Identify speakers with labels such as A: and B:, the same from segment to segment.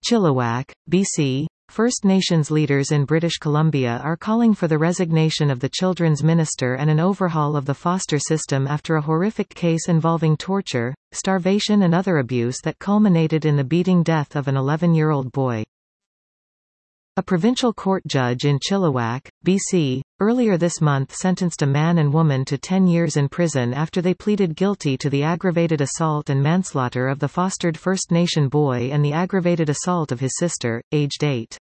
A: Chilliwack, BC. First Nations leaders in British Columbia are calling for the resignation of the children's minister and an overhaul of the foster system after a horrific case involving torture, starvation and other abuse that culminated in the beating death of an 11-year-old boy. A provincial court judge in Chilliwack, BC, earlier this month sentenced a man and woman to 10 years in prison after they pleaded guilty to the aggravated assault and manslaughter of the fostered First Nation boy and the aggravated assault of his sister, aged 8.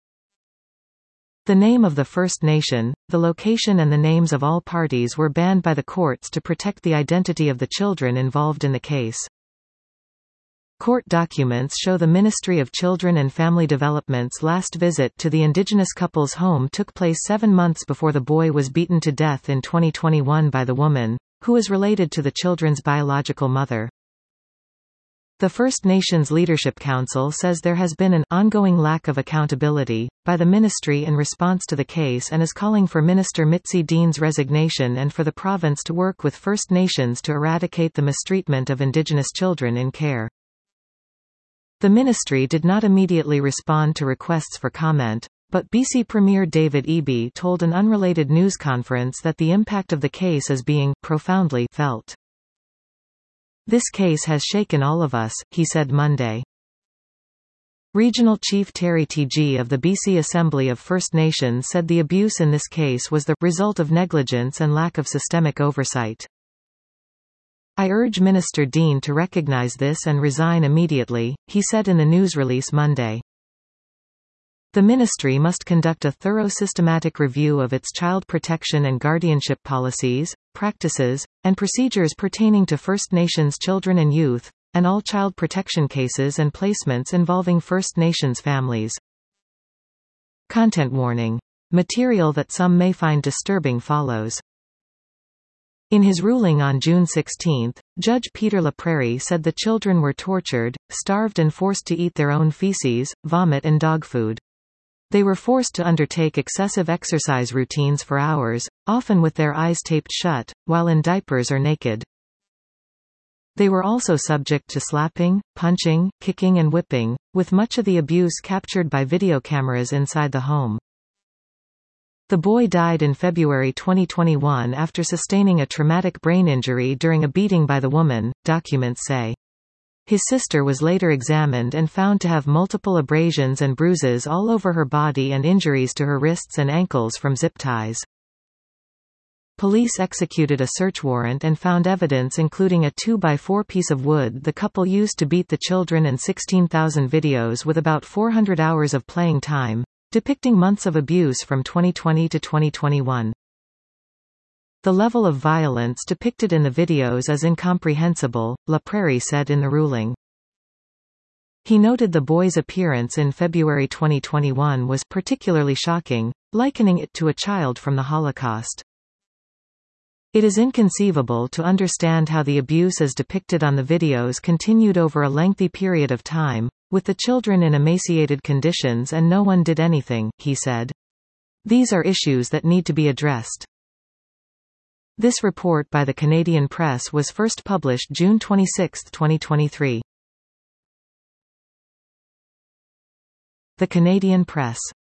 A: The name of the First Nation, the location and the names of all parties were banned by the courts to protect the identity of the children involved in the case. Court documents show the Ministry of Children and Family Development's last visit to the Indigenous couple's home took place 7 months before the boy was beaten to death in 2021 by the woman, who is related to the children's biological mother. The First Nations Leadership Council says there has been an ongoing lack of accountability by the ministry in response to the case and is calling for Minister Mitzi Dean's resignation and for the province to work with First Nations to eradicate the mistreatment of Indigenous children in care. The ministry did not immediately respond to requests for comment, but BC Premier David Eby told an unrelated news conference that the impact of the case is being profoundly felt. "This case has shaken all of us," he said Monday. Regional Chief Terry T.G. of the BC Assembly of First Nations said the abuse in this case was the result of negligence and lack of systemic oversight. "I urge Minister Dean to recognize this and resign immediately," he said in the news release Monday. The ministry must conduct a thorough systematic review of its child protection and guardianship policies, practices, and procedures pertaining to First Nations children and youth, and all child protection cases and placements involving First Nations families. Content warning. Material that some may find disturbing follows. In his ruling on June 16, Judge Peter LaPrairie said the children were tortured, starved and forced to eat their own feces, vomit and dog food. They were forced to undertake excessive exercise routines for hours, often with their eyes taped shut, while in diapers or naked. They were also subject to slapping, punching, kicking and whipping, with much of the abuse captured by video cameras inside the home. The boy died in February 2021 after sustaining a traumatic brain injury during a beating by the woman, documents say. His sister was later examined and found to have multiple abrasions and bruises all over her body and injuries to her wrists and ankles from zip ties. Police executed a search warrant and found evidence including a 2x4 piece of wood the couple used to beat the children and 16,000 videos with about 400 hours of playing time, depicting months of abuse from 2020 to 2021. The level of violence depicted in the videos is incomprehensible, LaPrairie said in the ruling. He noted the boy's appearance in February 2021 was particularly shocking, likening it to a child from the Holocaust. It is inconceivable to understand how the abuse as depicted on the videos continued over a lengthy period of time, with the children in emaciated conditions and no one did anything, he said. These are issues that need to be addressed. This report by the Canadian Press was first published June 26, 2023. The Canadian Press.